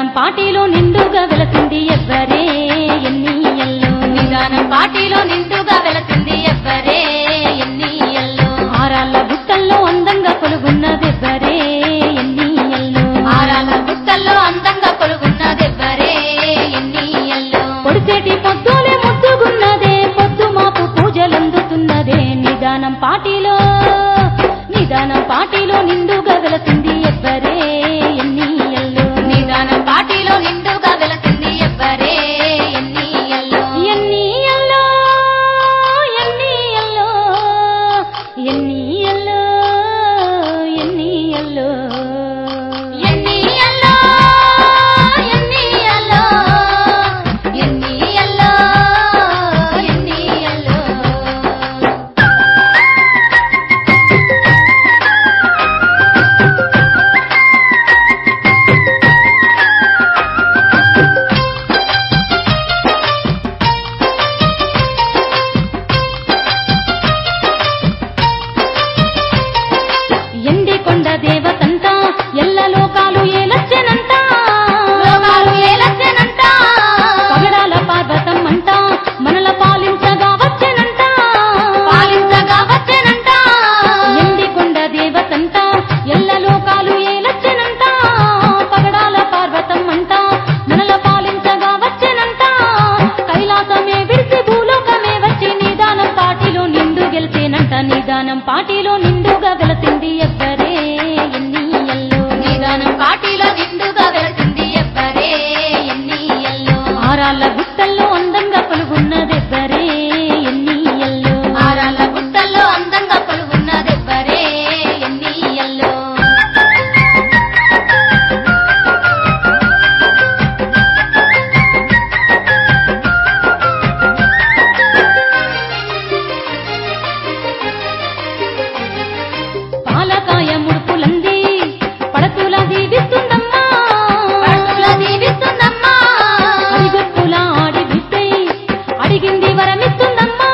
నిదానం పాటిలో నిండుగా వెలసింది ఎవ్వరే ఎన్నియల్లో నిదానం పాటిలో నిండుగా వెలసింది ఎవ్వరే ఎన్నియల్లో ఆరాళ్ళ గుట్టల్లో అందంగా కొలుగున్నదెవ్వరే ఎన్నియల్లో ఆరాళ్ళ గుట్టల్లో అందంగా కొలుగున్నదెవ్వరే ఎన్నియల్లో పొడిసేటి పొద్దులే ముద్దుగున్నదే పొద్దు మాపు పూజలందుతున్నదే నిదానం పాటిలో నిండుగా వెలసింది ఎవ్వరే ఎన్నియల్లో నిదానం పాటిలో నిండుగా వెలసింది ఎవ్వరే ఎన్నియల్లో ఎన్నియల్లో ఎన్నియల్లో ఎన్నియల్లో ఎన్నియల్లో ఎన్నియల్లో ఎన్నియల్లో ఎన్నియల్లో ఎన్నియల్లో ఎండికొండ దేవతంట ఎల్ల లోకాలు ఏలచ్చనంట పగడాల పార్వతం అంట మనల పాలించగా వచ్చెనంట ఎండికొండ దేవతంట ఎల్ల లోకాలు ఏలచ్చనంట పగడాల పార్వతం అంట మనల పాలించగా వచ్చెనంట కైలాసమే విడిసి భూలోకమే వచ్చి నిదానం పాటిలో నిండు గెలిచేనంట నిదానం పాటిలో నిండుగా వెలసింది ఎవ్వరే ఎన్నియల్లో నిదానం పాటిలో నిండుగా వెలసింది ఎవ్వరే ఎన్నియల్లో ఆరాళ్ళ గుట్టల్లో అందంగా కొలుగున్నదెవ్వరే ఎన్నియల్లో ఆరాళ్ళ గుట్టల్లో అందంగా కొలుగున్నదెవ్వరే ఎన్నియల్లో పాలకాయ ముడుపులంది పడతుల దీవిస్తుందమ్మా అడిగొప్పుల ఆడి బిడ్డై అడిగింది వరమిస్తుందమ్మా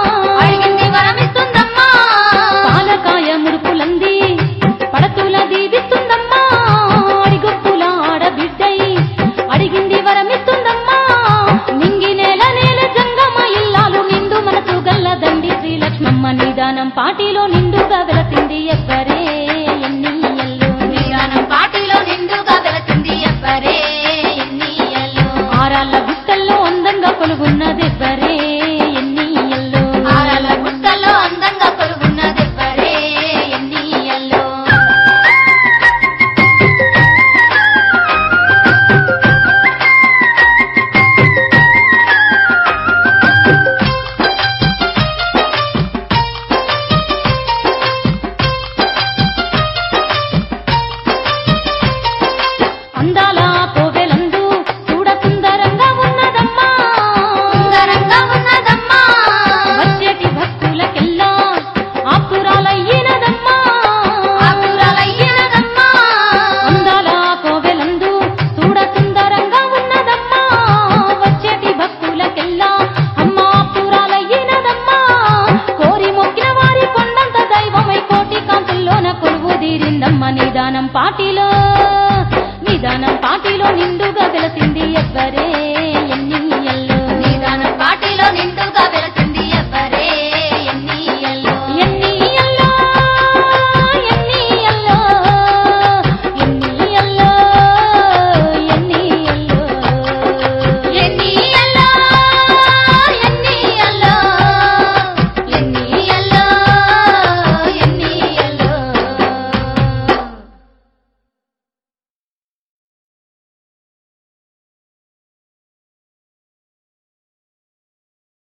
పాలకాయ ముడుపులంది పడతుల దీవిస్తుందమ్మా అడిగొప్పుల ఆడబిడ్డై అడిగింది వరమిస్తుందమ్మా నింగి నేల జంగమ ఇల్లాలు నిండు మనసు గల్ల దండి శ్రీలక్ష్మమ్మ నిదానం పాటిలో నిండుగా వెలసింది ఎవ్వరే ఎన్నియల్లో నిదానం పాటిలో నిండుగా వెలసింది ఎవ్వరే ఎన్నియల్లో ఆరాళ్ళ గుట్టల్లో అందంగా కొలుగున్నదెవ్వరే